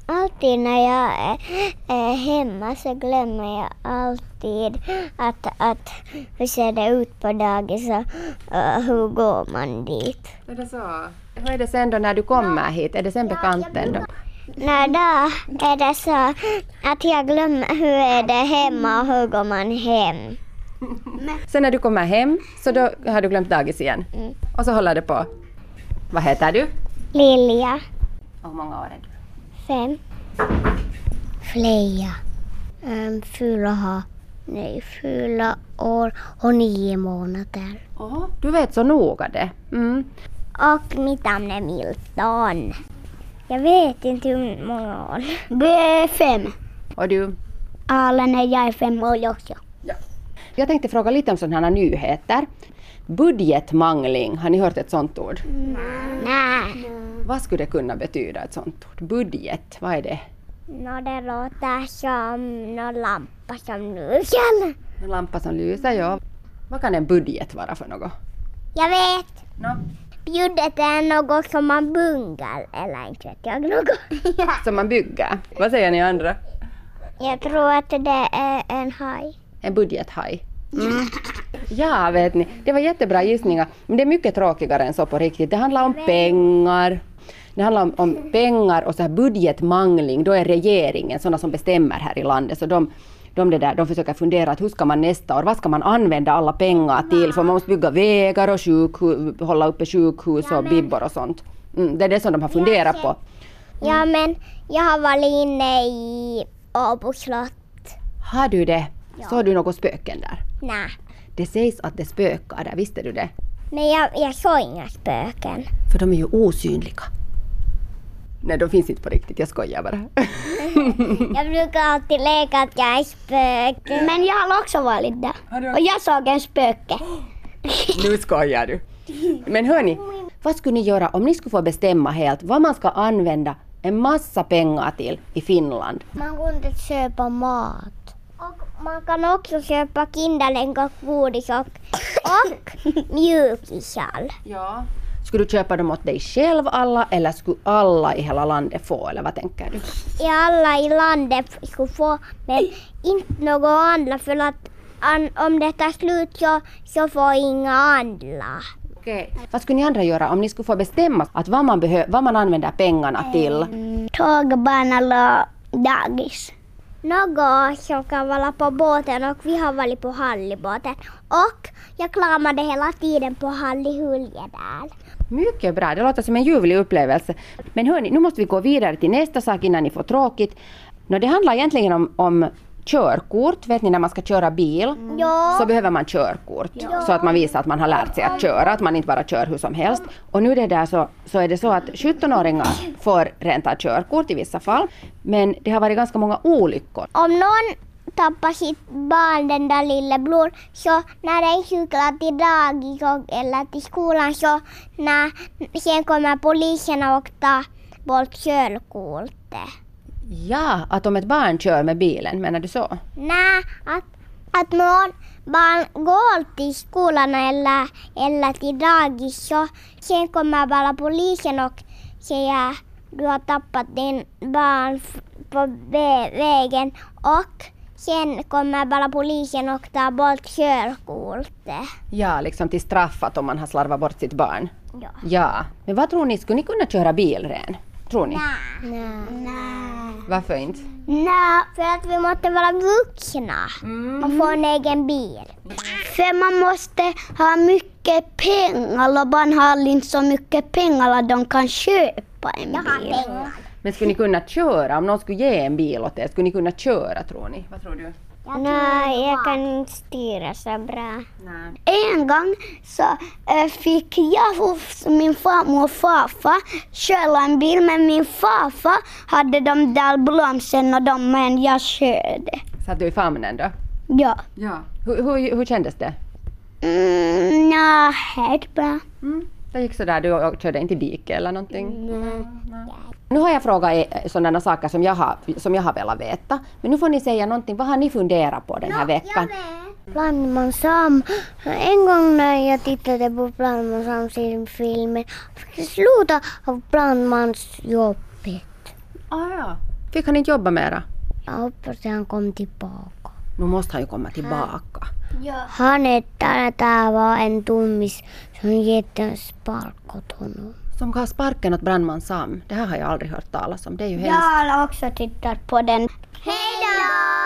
Alltid när jag är hemma så glömmer jag alltid att hur ser det ut på dagis och hur går man dit. Är det så? Hur är det sen då när du kommer hit? Är det sen bekanten då? Nej, då är det så att jag glömmer hur är det hemma och hur går man hem. Sen när du kommer hem så då har du glömt dagis igen. Och så håller det på. Vad heter du? Lilja. Och hur många år är du? 5. Fleja. 4 år och 9 månader. Du vet så noga det. Och mitt namn är Milton. Jag vet inte hur många år. Du är 5. Och du? Allen, jag är 5 år också. Ja. Jag tänkte fråga lite om sådana här nyheter. Budgetmangling, har ni hört ett sånt ord? Nej. Vad skulle det kunna betyda ett sånt ord? Budget, vad är det? Det låter som någon lampa som lyser. En lampa som lyser, ja. Vad kan en budget vara för något? Jag vet. No. Budget är något som man bungar, eller inte vet jag något. Som man bygger. Vad säger ni andra? Jag tror att det är en haj. En budgethaj. Ja, vet ni. Det var jättebra gissningar. Men det är mycket tråkigare än så på riktigt. Det handlar om pengar. Det handlar om pengar och så här budgetmangling. Då är regeringen sådana som bestämmer här i landet. Så de försöker fundera att hur ska man nästa år, vad ska man använda alla pengar till? För man måste bygga vägar och hålla uppe sjukhus och bibbor och sånt. Det är det som de har funderat på. Ja, men jag har varit inne i Åbo slott. Har du det? Ja. Så har du något spöken där? Nej. Det sägs att det spökar där, visste du det? Men jag såg inga spöken. För de är ju osynliga. Nej, de finns inte på riktigt, jag skojar bara. Jag brukar alltid leka att jag är spöke. Men jag har också varit där. Och jag såg en spöke. Nu skojar du. Men hörni, vad skulle ni göra om ni skulle få bestämma helt vad man ska använda en massa pengar till i Finland? Man kunde köpa mat. Och man kan också köpa Kinderlänkar, godis och mjukisar. Ja. Skulle du köpa dem åt dig själv alla eller skulle alla i hela landet få, eller vad tänker du? Alla i landet skulle få, men inte några andra för att om det tar slut så får inga andra. Okej. Vad skulle ni andra göra om ni skulle få bestämma att vad man använder pengarna till? Tågbana eller dagis. Något som kan vara på båten och vi har varit på Hallibåten. Och jag klamade hela tiden på Hallihuljedal. Mycket bra, det låter som en ljuvlig upplevelse. Men hörni, nu måste vi gå vidare till nästa sak innan ni får tråkigt. Det handlar egentligen om körkort. Vet ni, när man ska köra bil så behöver man körkort. Så att man visar att man har lärt sig att köra, att man inte bara kör hur som helst. Och nu är det där så är det så att 17-åringar får renta körkort i vissa fall. Men det har varit ganska många olyckor. Om någon tappar sitt barn, den där lillebror, så när den cyklar till dagis eller till skolan så sen kommer polisen och tar bort körkortet. Ja, att om ett barn kör med bilen, menar du så? Nej, att någon barn går till skolan eller till dagis så sen kommer bara polisen och säger du har tappat din barn på vägen och sen kommer bara polisen och tar bort körkortet. Ja, liksom till straffat om man har slarvat bort sitt barn. Ja. Men vad tror ni, skulle ni kunna köra bil redan? Tror ni? Nej. Varför inte? Nej, för att vi måste vara vuxna och få en egen bil. För man måste ha mycket pengar och man har inte så mycket pengar att de kan köpa en bil. Jag har pengar. Men skulle ni kunna köra? Om någon skulle ge en bil åt er, skulle ni kunna köra, tror ni? Vad tror du? Nej, jag kan inte styra så bra. Nej. En gång så fick jag hos min farmor och farfar köra en bil, men min farfar hade de där bromsen och men jag körde. Satt du i famnen då? Ja. Hur kändes det? Nej, helt bra. Det gick så där, du körde inte i diket eller någonting? Nej. Nu har jag frågat sådana saker som jag har velat veta. Men nu får ni säga någonting. Vad har ni funderat på den här veckan? Brandman Sam. En gång när jag tittade på Brandman Sams filmen fick jag sluta av brandmansjobbet. Ja. Fick han inte jobba mera? Jag hoppas att han kom tillbaka. Nu måste han ju komma tillbaka. Han tää var en tummis som gett en spark åt honom. Som gav sparken åt brandman Sam. Det här har jag aldrig hört talas om. Det är ju hemskt. Jag har också tittat på den. Hej då!